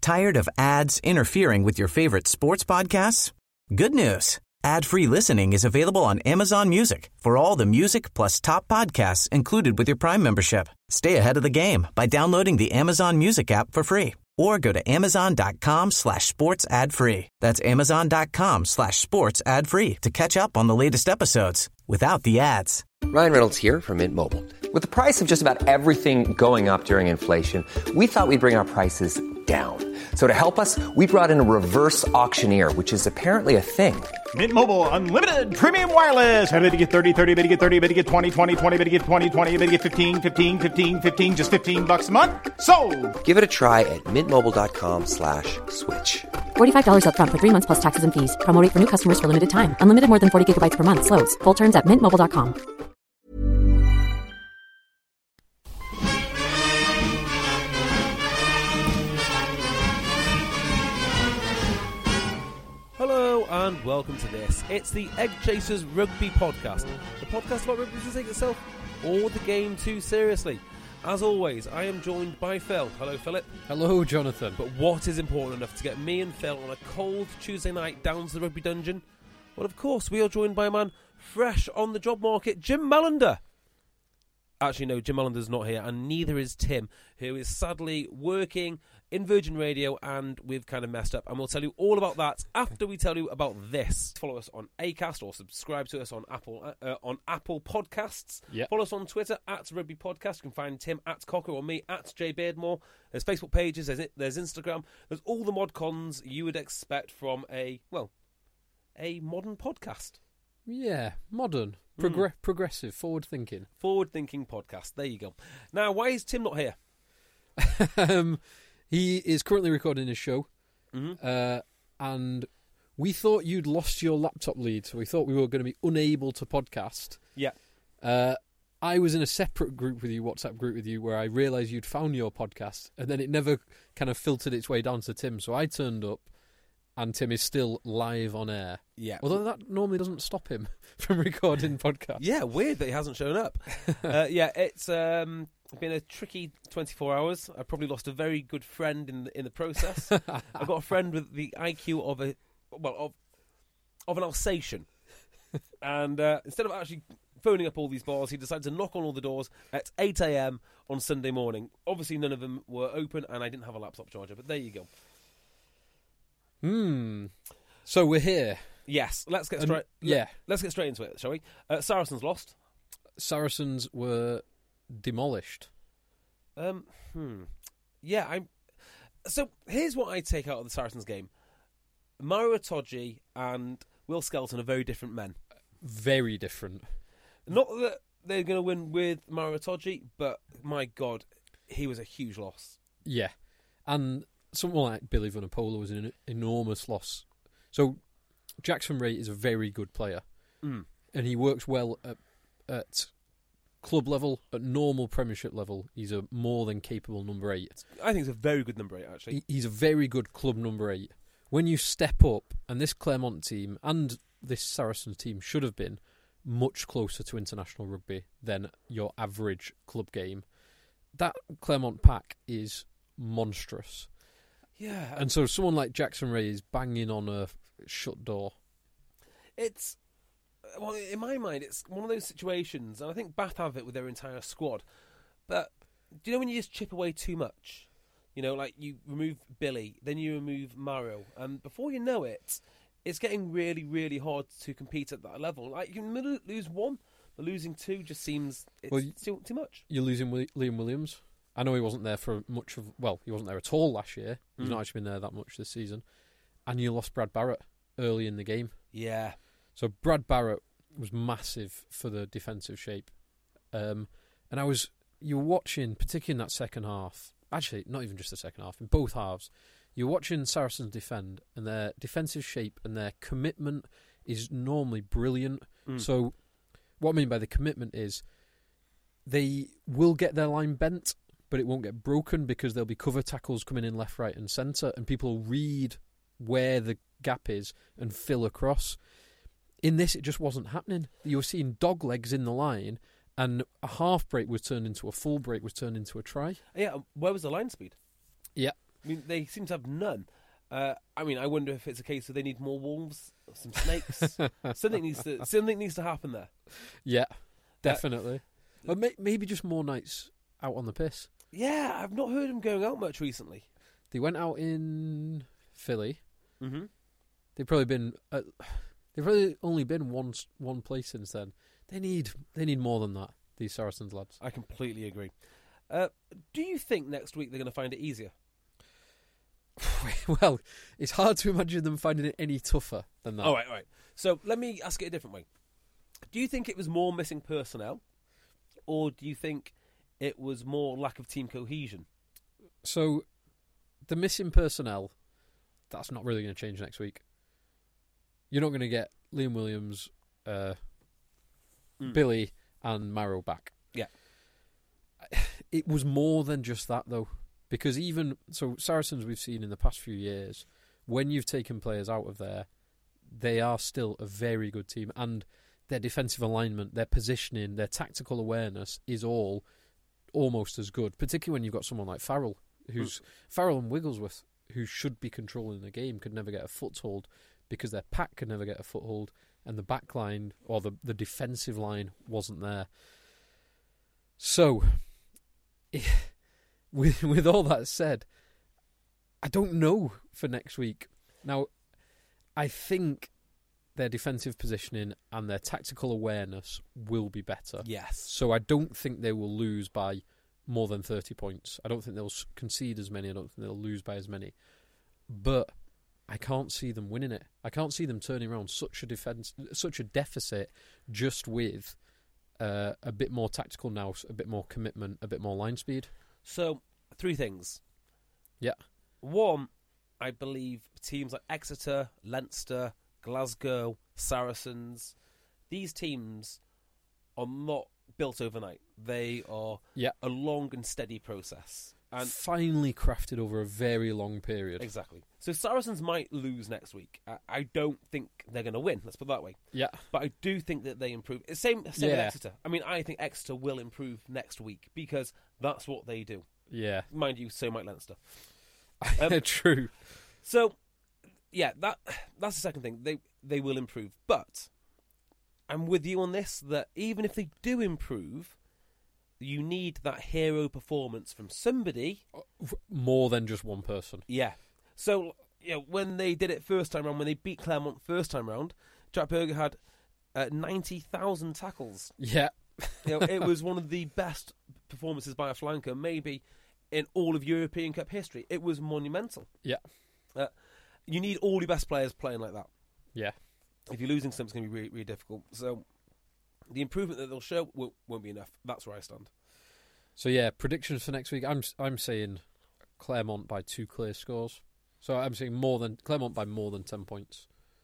Tired of ads interfering with your favorite sports podcasts? Good news. Ad-free listening is available on Amazon Music for all the music plus top podcasts included with your Prime membership. Stay ahead of the game by downloading the Amazon Music app for free or go to amazon.com/sports ad free. That's amazon.com/sports ad free to catch up on the latest episodes without the ads. Ryan Reynolds here from Mint Mobile. With the price of just about everything going up during inflation, we thought we'd bring our prices down. So to help us, we brought in a reverse auctioneer, which is apparently a thing. Mint Mobile Unlimited Premium Wireless. How to get 30, 30, bit to get 30, bit to get 20, 20, 20, bit to get 20, 20, bit to get 15, 15, 15, 15, just $15 a month? Sold! Give it a try at mintmobile.com/switch. $45 up front for 3 months plus taxes and fees. Promo rate for new customers for limited time. Unlimited more than 40 gigabytes per month. Slows full terms at mintmobile.com. Hello and welcome to this. It's the Egg Chasers Rugby Podcast. The podcast about rugby to take itself or the game too seriously. As always, I am joined by Phil. Hello, Philip. Hello, Jonathan. But what is important enough to get me and Phil on a cold Tuesday night down to the rugby dungeon? Well, of course, we are joined by a man fresh on the job market, Jim Mallender. Actually, no, Jim Mallender's not here, and neither is Tim, who is sadly working in Virgin Radio, and we've kind of messed up. And we'll tell you all about that after we tell you about this. Follow us on Acast or subscribe to us on Apple Podcasts. Yep. Follow us on Twitter at Rugby Podcast. You can find Tim at Cocker or me at J Beardmore. There's Facebook pages, there's Instagram. There's all the mod cons you would expect from a modern podcast. Yeah, modern, progressive, forward-thinking. Forward-thinking podcast. There you go. Now, why is Tim not here? He is currently recording his show, and we thought you'd lost your laptop lead, so we thought we were going to be unable to podcast. Yeah. I was in a separate group with you, WhatsApp group with you, where I realised you'd found your podcast, and then it never kind of filtered its way down to Tim, so I turned up, and Tim is still live on air. Yeah. Although that normally doesn't stop him from recording podcasts. Yeah, weird that he hasn't shown up. It's been a tricky 24 hours. I probably lost a very good friend in the process. I've got a friend with the IQ of an Alsatian. And instead of actually phoning up all these bars, he decided to knock on all the doors at 8 a.m. on Sunday morning. Obviously, none of them were open, and I didn't have a laptop charger, but there you go. So we're here. Yes, let's get straight. Let's get straight into it, shall we? Saracens lost. Saracens were demolished. Yeah, So here's what I take out of the Saracens game. Maro Itoje and Will Skelton are very different men. Very different. Not that they're going to win with Maro Itoje, but my God, he was a huge loss. Yeah, and someone like Billy Vunipola was an enormous loss. So Jackson Ray is a very good player, and he works well at club level, at normal Premiership level. He's a more than capable number 8. I think he's a very good number 8, actually. He's a very good club number 8. When you step up, and this Claremont team and this Saracens team should have been much closer to international rugby than your average club game, that Claremont pack is monstrous. Yeah. And so someone like Jackson Ray is banging on a shut door. It's, well, in my mind, it's one of those situations, and I think Bath have it with their entire squad, but do you know when you just chip away too much? You know, like you remove Billy, then you remove Maro, and before you know it, it's getting really, really hard to compete at that level. Like, you can lose one, but losing two just seems too much. You're losing Liam Williams. I know he wasn't there for much of... Well, he wasn't there at all last year. He's not actually been there that much this season. And you lost Brad Barrett early in the game. Yeah. So Brad Barrett was massive for the defensive shape. And you were watching, particularly in that second half... Actually, not even just the second half, in both halves, you're watching Saracens defend, and their defensive shape and their commitment is normally brilliant. So what I mean by the commitment is they will get their line bent, but it won't get broken because there'll be cover tackles coming in left, right and centre, and people will read where the gap is and fill across. In this, it just wasn't happening. You were seeing dog legs in the line, and a half break was turned into a full break, was turned into a try. Yeah, where was the line speed? Yeah. I mean, they seem to have none. I wonder if it's a case of they need more wolves, some snakes. something needs to happen there. Yeah, definitely. But maybe just more nights out on the piss. Yeah, I've not heard them going out much recently. They went out in Philly. Mm-hmm. They've probably only been one place since then. They need more than that. These Saracens lads. I completely agree. Do you think next week they're going to find it easier? Well, it's hard to imagine them finding it any tougher than that. All right. So let me ask it a different way. Do you think it was more missing personnel, or do you think it was more lack of team cohesion? So, the missing personnel, that's not really going to change next week. You're not going to get Liam Williams, Billy, and Marrow back. Yeah. It was more than just that, though. Because Saracens we've seen in the past few years, when you've taken players out of there, they are still a very good team. And their defensive alignment, their positioning, their tactical awareness is all almost as good. Particularly when you've got someone like Farrell, Farrell and Wigglesworth, who should be controlling the game, could never get a foothold because their pack could never get a foothold, and the back line, or the defensive line, wasn't there. So, with all that said, I don't know for next week. Now, I think their defensive positioning and their tactical awareness will be better. Yes. So I don't think they will lose by more than 30 points. I don't think they'll concede as many. I don't think they'll lose by as many. But I can't see them winning it. I can't see them turning around such a deficit just with a bit more tactical nous, a bit more commitment, a bit more line speed. So, 3 things. Yeah. 1, I believe teams like Exeter, Leinster, Glasgow, Saracens, these teams are not built overnight. They are a long and steady process. And finally crafted over a very long period. Exactly. So Saracens might lose next week. I don't think they're going to win, let's put it that way. Yeah. But I do think that they improve. Same with Exeter. I mean, I think Exeter will improve next week because that's what they do. Yeah. Mind you, so might Leinster. True. So, yeah, that's the second thing. They will improve. But I'm with you on this, that even if they do improve, you need that hero performance from somebody. More than just one person. Yeah. So, when they did it first time round, when they beat Claremont first time round, Jack Berger had 90,000 tackles. Yeah. It was one of the best performances by a flanker, maybe in all of European Cup history. It was monumental. Yeah. You need all your best players playing like that. Yeah. If you're losing some, it's going to be really, really difficult. So the improvement that they'll show won't be enough. That's where I stand. So yeah, predictions for next week. I'm saying Claremont by 2 clear scores. So I'm saying Claremont by more than 10 points.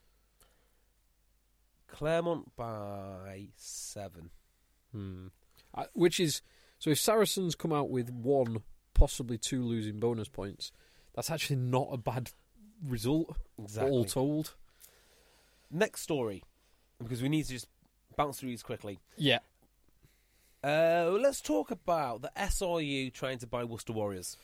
Claremont by 7. Which is, so if Saracens come out with 1, possibly 2 losing bonus points, that's actually not a bad result, all told. Next story, because we need to just bounce through these quickly. Yeah. Let's talk about the SRU trying to buy Worcester Warriors.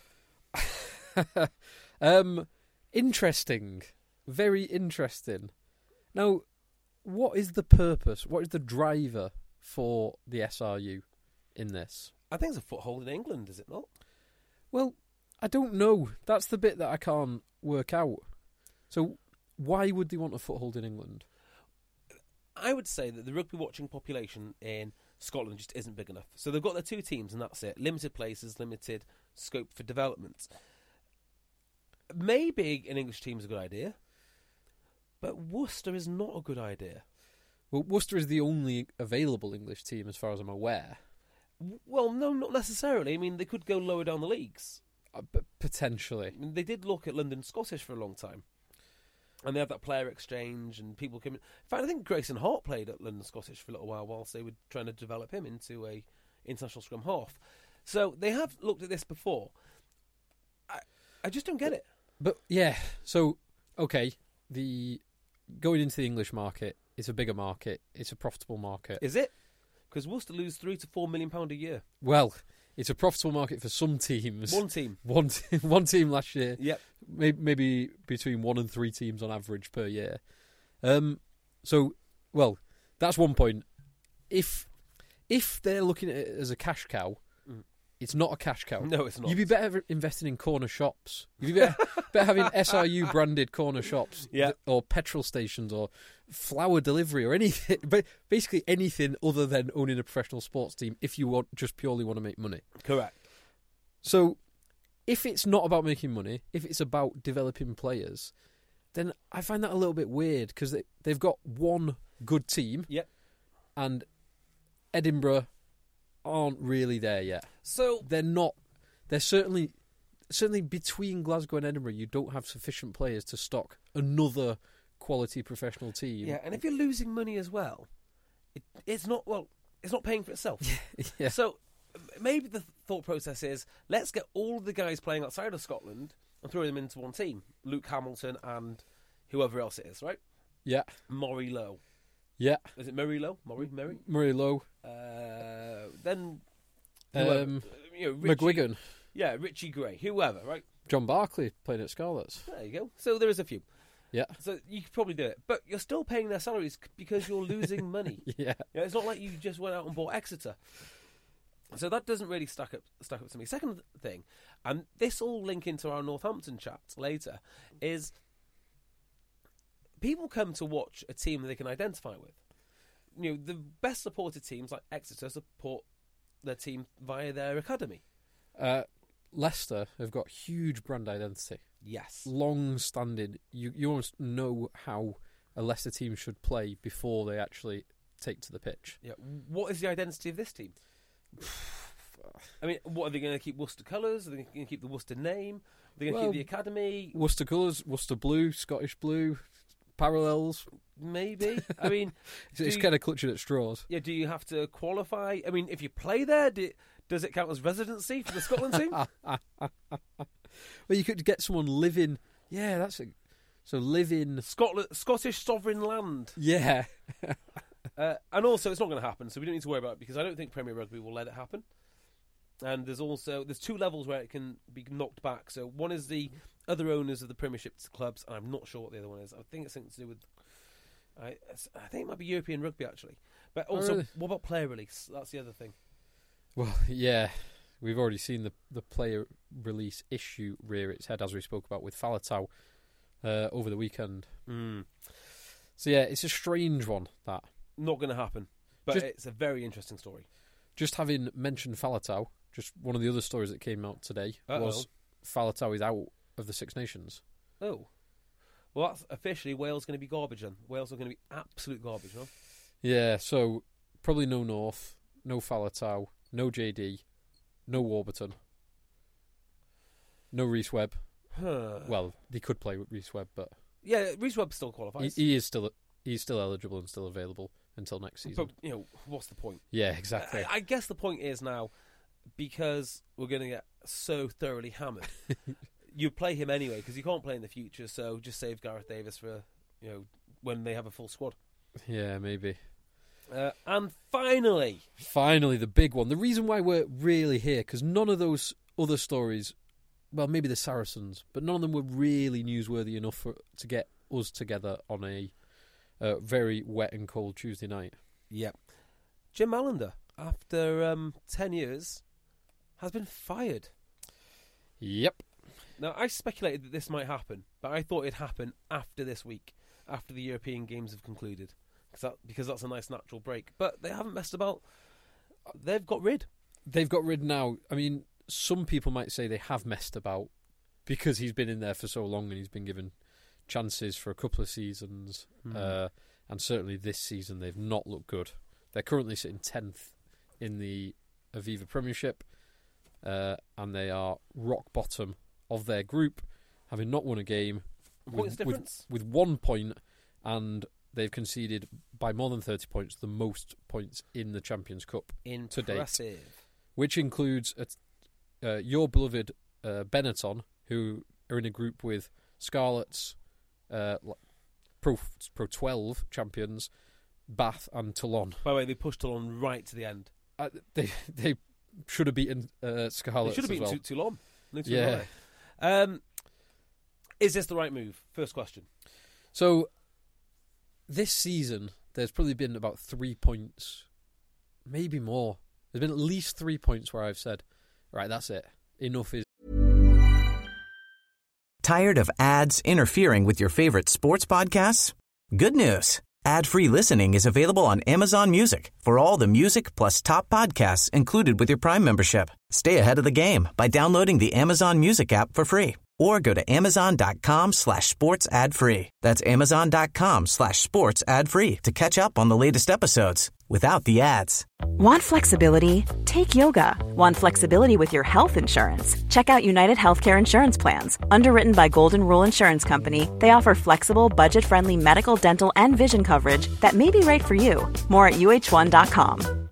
Interesting. Very interesting. Now, what is the purpose? What is the driver for the SRU in this? I think it's a foothold in England, is it not? Well, I don't know. That's the bit that I can't work out. So, why would they want a foothold in England? I would say that the rugby watching population in Scotland just isn't big enough. So they've got their 2 teams and that's it. Limited places, limited scope for development. Maybe an English team is a good idea, but Worcester is not a good idea. Well, Worcester is the only available English team as far as I'm aware. Well, no, not necessarily. I mean, they could go lower down the leagues. But potentially. I mean, they did look at London Scottish for a long time. And they have that player exchange and people coming. In fact, I think Grayson Hart played at London Scottish for a little while whilst they were trying to develop him into a international scrum half. So they have looked at this before. I just don't get it. But yeah, so okay, going into the English market is a bigger market. It's a profitable market. Is it? Because Worcester lose £3 to £4 million a year. Well, it's a profitable market for some teams. One team. One team last year. Yep. Maybe between 1 and 3 teams on average per year. So, that's one point. If they're looking at it as a cash cow, it's not a cash cow. No, it's not. You'd be better investing in corner shops. You'd be better having SRU branded corner shops, or petrol stations, or flour delivery, or anything. But basically anything other than owning a professional sports team. If you just purely want to make money, correct. So, if it's not about making money, if it's about developing players, then I find that a little bit weird because they've got one good team, and Edinburgh aren't really there yet. So they're not. They're certainly between Glasgow and Edinburgh. You don't have sufficient players to stock another quality professional team. Yeah, and if you're losing money as well, it's not paying for itself. Yeah. So maybe the thought process is, let's get all the guys playing outside of Scotland and throw them into one team. Luke Hamilton and whoever else it is, right? Yeah. Murray Lowe. Yeah. Is it Murray Lowe? Murray Lowe. Then McGuigan. Yeah, Richie Gray. Whoever, right? John Barkley playing at Scarlets. There you go. So there is a few. Yeah. So you could probably do it. But you're still paying their salaries because you're losing money. Yeah. It's not like you just went out and bought Exeter. So that doesn't really stack up to me. Second thing, and this will link into our Northampton chat later, is people come to watch a team that they can identify with. You know, the best supported teams like Exeter support their team via their academy. Leicester have got huge brand identity. Yes. Long-standing. You almost know how a Leicester team should play before they actually take to the pitch. Yeah. What is the identity of this team? I mean, what are they going to keep? Worcester colours? Are they going to keep the Worcester name? Are they going to keep the academy? Worcester colours, Worcester blue, Scottish blue, parallels. Maybe. I mean, it's kind of clutching at straws. Yeah. Do you have to qualify? I mean, if you play there, does it count as residency for the Scotland team? Well, you could get someone living. Yeah, that's it. So live in Scottish sovereign land. Yeah. And also, it's not going to happen, so we don't need to worry about it because I don't think Premier Rugby will let it happen. And there's 2 levels where it can be knocked back. So one is the other owners of the Premiership clubs, and I'm not sure what the other one is. I think it's something to do with. I think it might be European Rugby actually. But also, really? What about player release? That's the other thing. Well, yeah, we've already seen the player release issue rear its head, as we spoke about with Faletau over the weekend. So yeah, it's a strange one, that. Not going to happen, but it's a very interesting story. Just having mentioned Faletau, just one of the other stories that came out today was Faletau is out of the Six Nations. Oh. Well, that's officially Wales going to be garbage then. Wales are going to be absolute garbage, huh? Yeah, so probably no North, no Faletau, no JD, no Warburton, no Rhys Webb. Well, they could play with Rhys Webb, but... Yeah, Rhys Webb still qualifies. He's still eligible and still available until next season. But, what's the point? Yeah, exactly. I guess the point is now, because we're going to get so thoroughly hammered, you play him anyway, because you can't play in the future, so just save Gareth Davis for, when they have a full squad. Yeah, maybe. And finally, the big one. The reason why we're really here, because none of those other stories, well, maybe the Saracens, but none of them were really newsworthy enough to get us together on a very wet and cold Tuesday night. Yep. Jim Allender, after 10 years, has been fired. Yep. Now, I speculated that this might happen, but I thought it'd happen after this week, after the European Games have concluded, because that's a nice natural break. But they haven't messed about. They've got rid. They've got rid now. I mean, some people might say they have messed about because he's been in there for so long and he's been given chances for a couple of seasons. And certainly this season they've not looked good. They're currently sitting 10th in the Aviva Premiership, and they are rock bottom of their group, having not won a game with 1 point, and they've conceded by more than 30 points, the most points in the Champions Cup to date, which includes your beloved Benetton, who are in a group with Scarlets, Pro 12 champions, Bath and Toulon. By the way, they pushed Toulon right to the end. They should have beaten Scarlets. Should have beaten as well. Toulon. No, Yeah. Is this the right move? First question. So, this season, there's probably been about 3 points, maybe more. There's been at least 3 points where I've said, right, that's it. Enough is... Tired of ads interfering with your favorite sports podcasts? Good news. Ad-free listening is available on Amazon Music for all the music plus top podcasts included with your Prime membership. Stay ahead of the game by downloading the Amazon Music app for free or go to amazon.com/sports ad free. That's amazon.com/sports ad free to catch up on the latest episodes without the ads. Want flexibility? Take yoga. Want flexibility with your health insurance? Check out United Healthcare Insurance Plans. Underwritten by Golden Rule Insurance Company, they offer flexible, budget-friendly medical, dental, and vision coverage that may be right for you. More at uh1.com.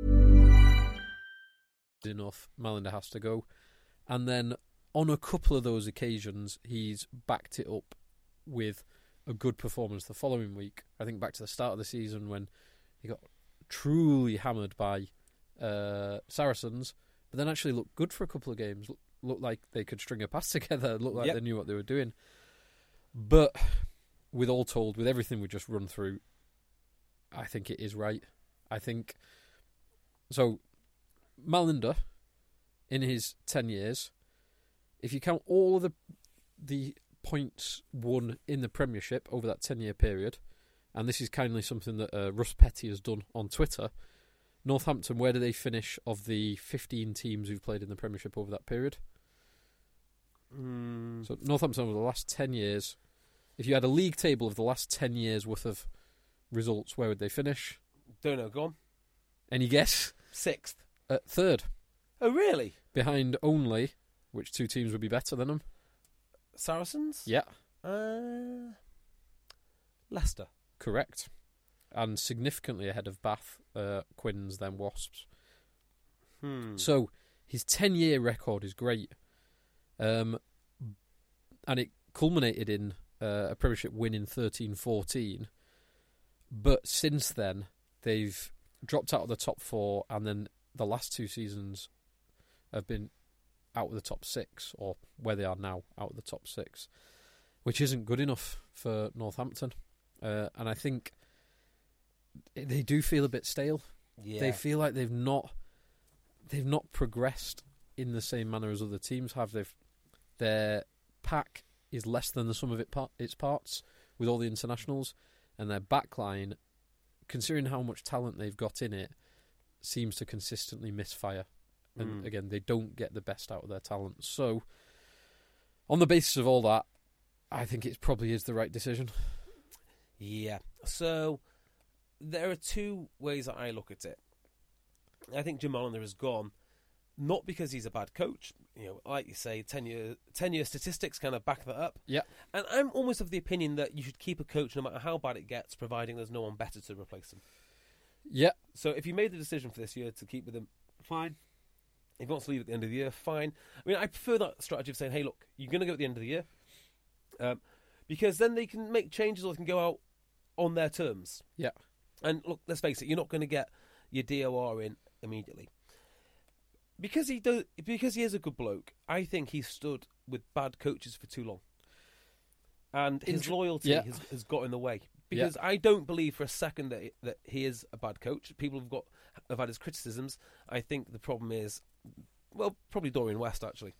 Enough. Malander has to go. And then on a couple of those occasions, he's backed it up with a good performance the following week. I think back to the start of the season when he got truly hammered by Saracens, but then actually looked good for a couple of games. Looked like they could string a pass together. Looked like they knew what they were doing. But with all told, with everything we just run through, I think it is right. I think so. Malander, in his 10 years, if you count all of the points won in the Premiership over that 10-year period, and this is kindly something that Russ Petty has done on Twitter, Northampton, where do they finish of the 15 teams who've played in the Premiership over that period? So Northampton over the last 10 years, if you had a league table of the last 10 years worth of results, where would they finish? Don't know, go on. Any guess? 6th. Third. Oh, really? Behind only, which two teams would be better than them? Saracens? Yeah. Leicester. Correct. And significantly ahead of Bath, Quins, then Wasps. So his 10-year record is great. And it culminated in a Premiership win in 13-14. But since then, they've dropped out of the top 4, and then the last 2 seasons have been out of the top 6, or where they are now, out of the top 6, which isn't good enough for Northampton. And I think they do feel a bit stale. Yeah. They feel like they've not progressed in the same manner as other teams have. Their pack is less than the sum of its parts with all the internationals, and their backline, considering how much talent they've got in it, seems to consistently misfire. And again, they don't get the best out of their talent. So, on the basis of all that, I think it probably is the right decision. Yeah. So, there are 2 ways that I look at it. I think Jim Malander has gone, not because he's a bad coach. You know, like you say, 10-year statistics kind of back that up. Yeah. And I'm almost of the opinion that you should keep a coach no matter how bad it gets, providing there's no one better to replace him. Yeah. So if you made the decision for this year to keep with him, fine. If he wants to leave at the end of the year, fine. I mean, I prefer that strategy of saying, hey, look, you're going to go at the end of the year. Because then they can make changes or they can go out on their terms. Yeah. And look, let's face it, you're not going to get your DOR in immediately. Because he is a good bloke, I think he's stood with bad coaches for too long. And his loyalty has got in the way. Because I don't believe for a second that he is a bad coach. People have had his criticisms. I think the problem is, well, probably Dorian West, actually.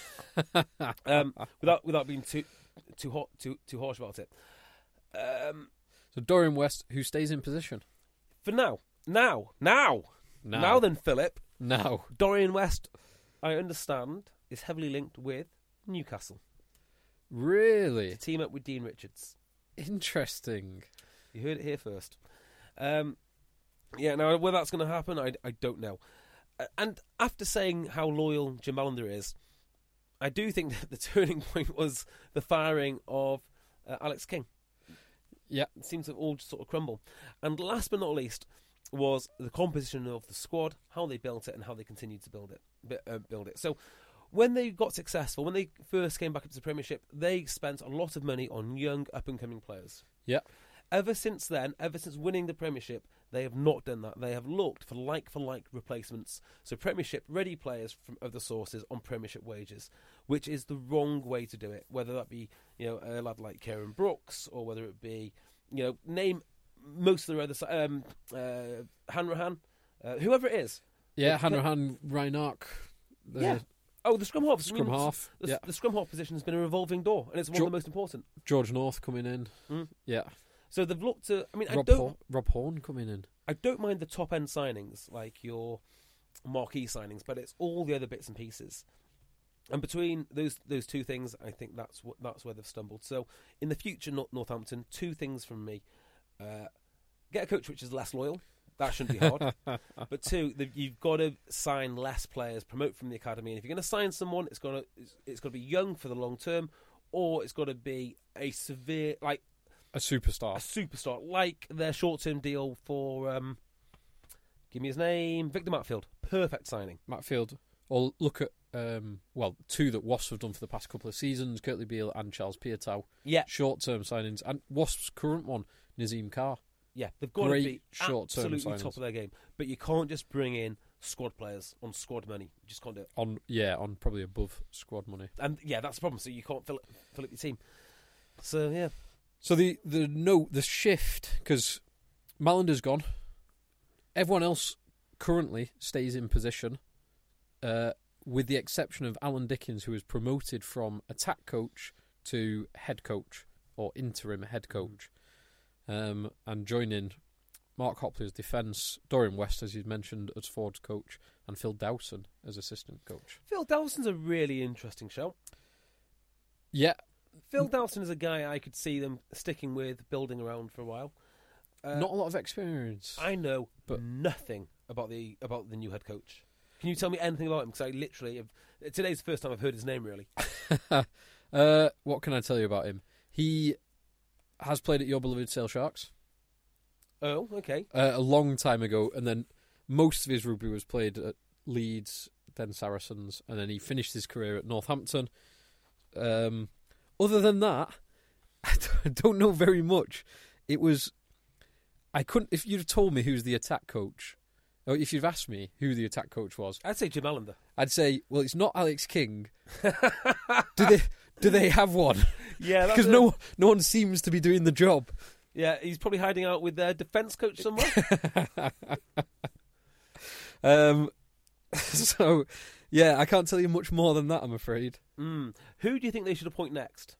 Without being too harsh about it. So Dorian West, who stays in position for now. Now then, Philip. Now, Dorian West, I understand, is heavily linked with Newcastle. Really? To team up with Dean Richards. Interesting. You heard it here first. Now whether that's going to happen, I don't know. And after saying how loyal Jim Malander is, I do think that the turning point was the firing of Alex King. Yeah. It seems to all just sort of crumble. And last but not least was the composition of the squad, how they built it and how they continued to build it. So when they got successful, when they first came back up to the Premiership, they spent a lot of money on young, up-and-coming players. Yeah. Ever since then, ever since winning the Premiership, they have not done that. They have looked for like replacements. So Premiership-ready players from other sources on Premiership wages, which is the wrong way to do it. Whether that be, a lad like Kieran Brooks, or whether it be, name most of their other Hanrahan, whoever it is. Yeah, Hanrahan, Reinark. Oh, the scrum half. Half. The scrum half position has been a revolving door, and it's one of the most important. George North coming in. Yeah. So they've looked to. I mean, Rob Horn coming in. I don't mind the top end signings, like your marquee signings, but it's all the other bits and pieces. And between those two things, I think that's where they've stumbled. So in the future, Northampton, two things from me: get a coach which is less loyal. That shouldn't be hard. But two, you've got to sign less players, promote from the academy. And if you're going to sign someone, it's got to be young for the long term, or it's got to be a severe, like a superstar. Like their short-term deal for, give me his name, Victor Matfield. Perfect signing. Matfield. Or look at, two that Wasps have done for the past couple of seasons, Kirtley Beale and Charles Piatow. Yeah. Short-term signings. And Wasps' current one, Nazim Carr. Yeah, they've got Great to be short-term absolutely signings. top of their game. But you can't just bring in squad players on squad money. You just can't do it. On probably above squad money. And yeah, that's the problem. So you can't fill up your team. So yeah. So the shift, because Mallander's gone. Everyone else currently stays in position, with the exception of Alan Dickens, who was promoted from attack coach to head coach, or interim head coach. And joining Mark Hopley as defence, Dorian West, as you mentioned, as forwards coach, and Phil Dowson as assistant coach. Phil Dowson's a really interesting show. Yeah. Phil Dowson is a guy I could see them sticking with, building around for a while. Not a lot of experience. I know but nothing about the new head coach. Can you tell me anything about him? Because I literally today's the first time I've heard his name, really. What can I tell you about him? He has played at your beloved Sale Sharks. Oh, okay. A long time ago, and then most of his rugby was played at Leeds, then Saracens, and then he finished his career at Northampton. Other than that, I don't know very much. I couldn't, if you'd have told me who's the attack coach, or if you'd asked me who the attack coach was, I'd say Jim Allender. I'd say, well, it's not Alex King. Do they have one? Yeah, because no one seems to be doing the job. Yeah, he's probably hiding out with their defence coach somewhere. So, yeah, I can't tell you much more than that, I'm afraid. Who do you think they should appoint next?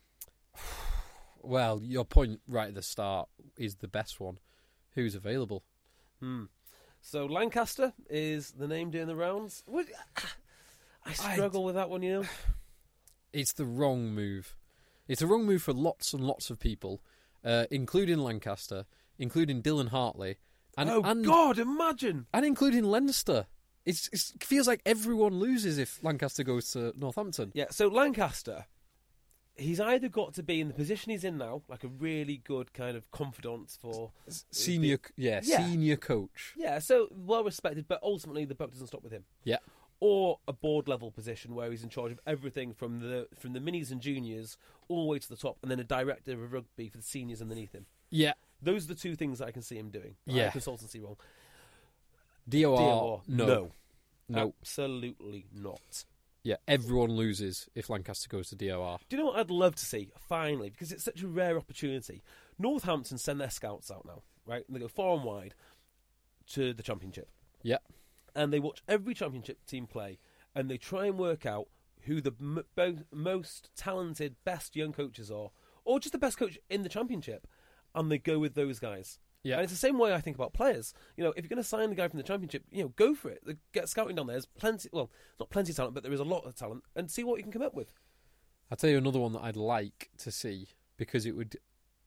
Well, your point right at the start is the best one. Who's available? So Lancaster is the name doing the rounds. I struggle with that one, you know. It's the wrong move. It's the wrong move for lots and lots of people, including Lancaster, including Dylan Hartley. And God, imagine! And including Leinster. It feels like everyone loses if Lancaster goes to Northampton. Yeah, so Lancaster, he's either got to be in the position he's in now, like a really good kind of confidant for... Senior coach. Yeah, so well-respected, but ultimately the buck doesn't stop with him. Yeah. Or a board-level position where he's in charge of everything from the minis and juniors all the way to the top, and then a director of rugby for the seniors underneath him. Yeah. Those are the two things that I can see him doing. Yeah. Consultancy role. DOR, no. No. Absolutely not. Yeah, everyone loses if Lancaster goes to DOR. Do you know what I'd love to see, finally, because it's such a rare opportunity? Northampton send their scouts out now, right? And they go far and wide to the Championship. Yeah. And they watch every Championship team play, and they try and work out who the most talented, best young coaches are, or just the best coach in the Championship, and they go with those guys. Yeah. And it's the same way I think about players. You know, if you're going to sign the guy from the Championship, go for it. Get scouting down there. There's plenty, well, not plenty of talent, but there is a lot of talent, and see what you can come up with. I'll tell you another one that I'd like to see, because it would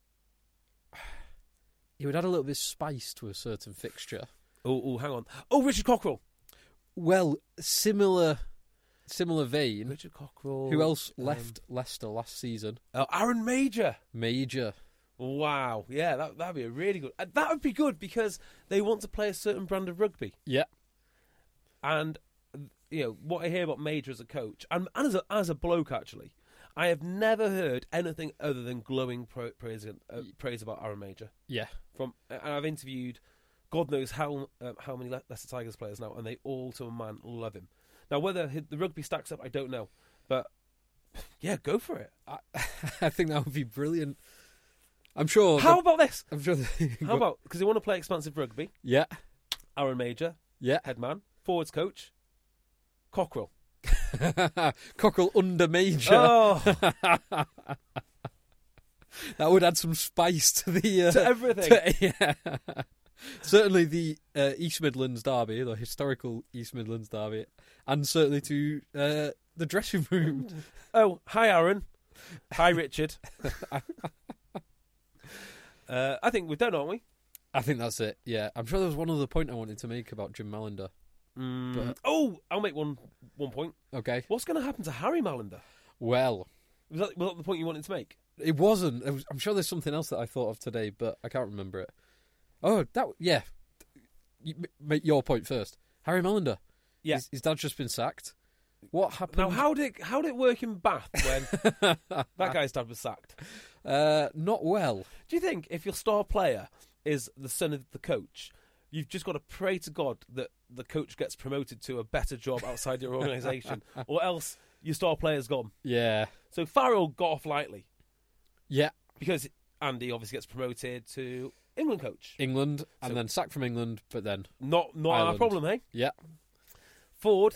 add a little bit of spice to a certain fixture. Oh, hang on. Oh, Richard Cockrell. Well, similar vein. Richard Cockrell. Who else left Leicester last season? Aaron Major. Wow, yeah, that'd be a really good... that would be good because they want to play a certain brand of rugby. Yeah. And, what I hear about Major as a coach, and as a bloke, actually, I have never heard anything other than glowing praise about Aaron Major. Yeah. And I've interviewed God knows how many Leicester Tigers players now, and they all, to a man, love him. Now, whether the rugby stacks up, I don't know. But, yeah, go for it. I think that would be brilliant. I'm sure... How about this? I'm sure... How about... Because they want to play expansive rugby. Yeah. Aaron Major. Yeah. Head man. Forwards coach. Cockrell. Cockrell under Major. Oh! That would add some spice to the... to everything. Yeah. Certainly the East Midlands derby, the historical East Midlands derby, and certainly to the dressing room. Oh, hi, Aaron. Hi, Richard. I think we're done, aren't we? I think that's it, yeah. I'm sure there was one other point I wanted to make about Jim Mallender. But... Oh, I'll make one point. Okay. What's going to happen to Harry Mallender? Well... Was that the point you wanted to make? It wasn't. I'm sure there's something else that I thought of today, but I can't remember it. Oh, yeah. Make your point first. Harry Mallender. Yeah. His dad's just been sacked. What happened? Now, how did it work in Bath when that guy's dad was sacked? Not well. Do you think if your star player is the son of the coach, you've just got to pray to God that the coach gets promoted to a better job outside your organisation, or else your star player's gone? Yeah. So Farrell got off lightly. Yeah. Because Andy obviously gets promoted to England coach. England, and then sacked from England, but then... Not our problem, eh? Yeah. Ford,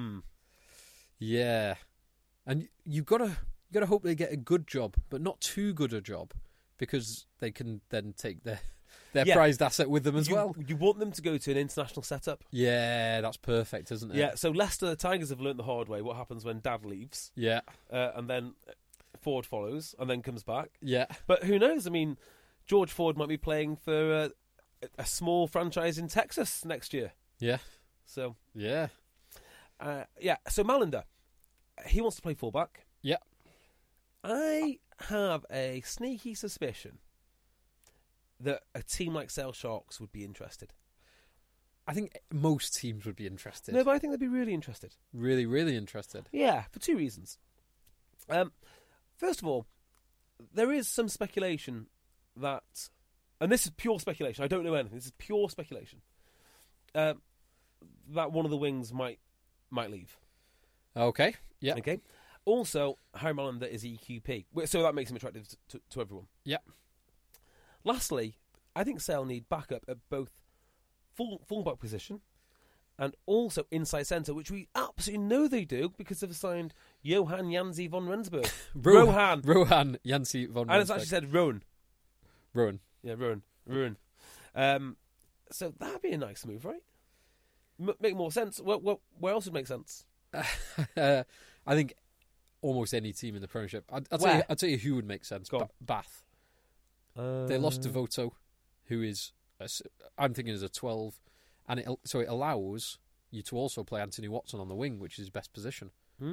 Yeah. And you gotta hope they get a good job, but not too good a job, because they can then take their prized asset with them as well. You want them to go to an international setup. Yeah, that's perfect, isn't it? Yeah, so Leicester Tigers have learnt the hard way what happens when Dad leaves. Yeah. And then Ford follows, and then comes back. Yeah. But who knows? I mean, George Ford might be playing for a small franchise in Texas next year. Yeah. So... Yeah. So Mallender, he wants to play fullback. Yeah. I have a sneaky suspicion that a team like Sale Sharks would be interested. I think most teams would be interested. No, but I think they'd be really interested. Really, really interested. Yeah, for two reasons. First of all, there is some speculation that, and this is pure speculation, I don't know anything, this is pure speculation, that one of the wings might leave. Okay, yeah. Okay. Also, Harry Mallender is EQP, so that makes him attractive to everyone. Yeah. Lastly, I think Sale need backup at both fullback position and also inside centre, which we absolutely know they do because they've signed Johan Janzi von Rensburg. Rohan Janzi von Rensburg. And it's actually said Rowan. Rowan. Yeah, Rowan. So that'd be a nice move, right? Make more sense. Where else would make sense? I think almost any team in the Premiership. I'll tell you who would make sense. Bath. They lost Devoto, who is, I'm thinking, is a 12, and it allows you to also play Anthony Watson on the wing, which is his best position.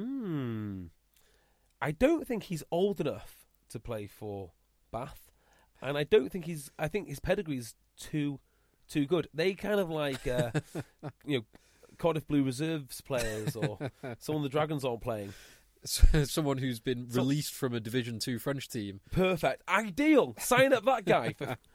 I don't think he's old enough to play for Bath, and I think his pedigree's too good. They kind of like Cardiff Blue Reserves players or someone the Dragons aren't playing. Someone who's been released from a Division 2 French team. Perfect. Ideal. Sign up that guy.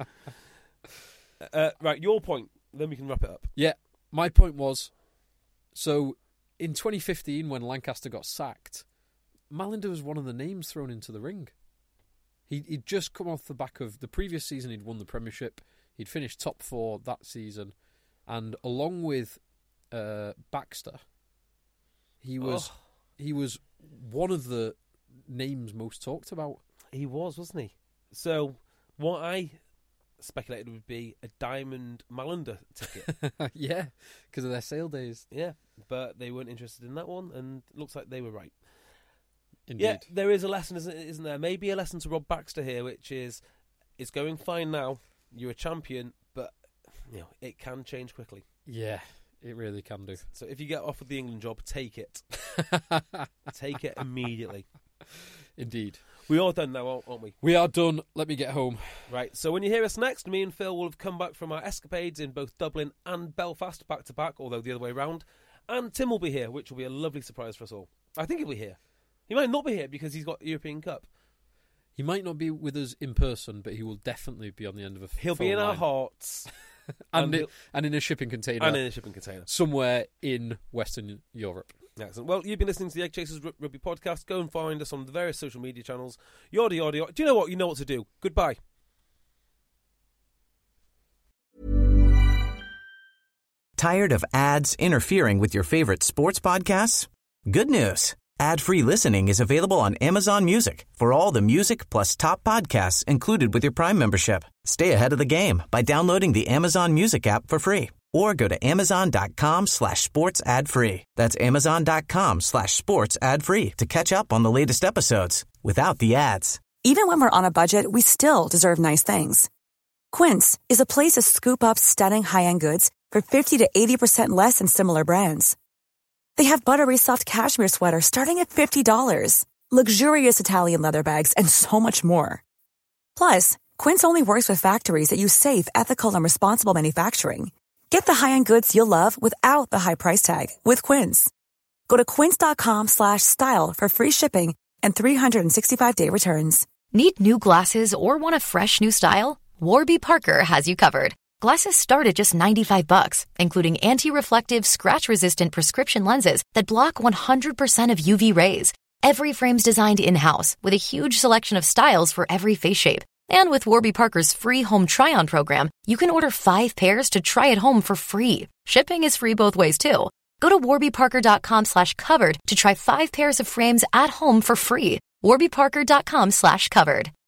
Right, your point. Then we can wrap it up. Yeah, my point was, so in 2015 when Lancaster got sacked, Mallender was one of the names thrown into the ring. He'd just come off the back of the previous season. He'd won the Premiership. He'd finished top 4 that season. And along with Baxter, he was one of the names most talked about. He was, wasn't he? So what I speculated would be a Diamond Mallender ticket. Yeah, because of their sale days. Yeah, but they weren't interested in that one, and it looks like they were right. Indeed. Yeah, there is a lesson, isn't there? Maybe a lesson to Rob Baxter here, which is, it's going fine now. You're a champion, but it can change quickly. Yeah, it really can do. So if you get offered the England job, take it. Take it immediately. Indeed. We are done now, aren't we? We are done. Let me get home. Right, so when you hear us next, me and Phil will have come back from our escapades in both Dublin and Belfast, back to back, although the other way round. And Tim will be here, which will be a lovely surprise for us all. I think he'll be here. He might not be here because he's got European Cup. He might not be with us in person, but he will definitely be on the end of a He'll be in our hearts. and in a shipping container. And in a shipping container. Somewhere in Western Europe. Excellent. Well, you've been listening to the Egg Chasers Rugby Podcast. Go and find us on the various social media channels. Yada, yada, yada. Do you know what? You know what to do. Goodbye. Tired of ads interfering with your favorite sports podcasts? Good news. Ad-free listening is available on Amazon Music for all the music plus top podcasts included with your Prime membership. Stay ahead of the game by downloading the Amazon Music app for free or go to amazon.com/sports ad free. That's amazon.com/sports ad free to catch up on the latest episodes without the ads. Even when we're on a budget, we still deserve nice things. Quince is a place to scoop up stunning high-end goods for 50 to 80% less than similar brands. They have buttery soft cashmere sweaters starting at $50, luxurious Italian leather bags, and so much more. Plus, Quince only works with factories that use safe, ethical, and responsible manufacturing. Get the high-end goods you'll love without the high price tag with Quince. Go to quince.com/style for free shipping and 365-day returns. Need new glasses or want a fresh new style? Warby Parker has you covered. Glasses start at just $95, including anti-reflective, scratch-resistant prescription lenses that block 100% of UV rays. Every frame's designed in-house with a huge selection of styles for every face shape. And with Warby Parker's free home try-on program, you can order 5 pairs to try at home for free. Shipping is free both ways, too. Go to warbyparker.com/covered to try 5 pairs of frames at home for free. warbyparker.com/covered.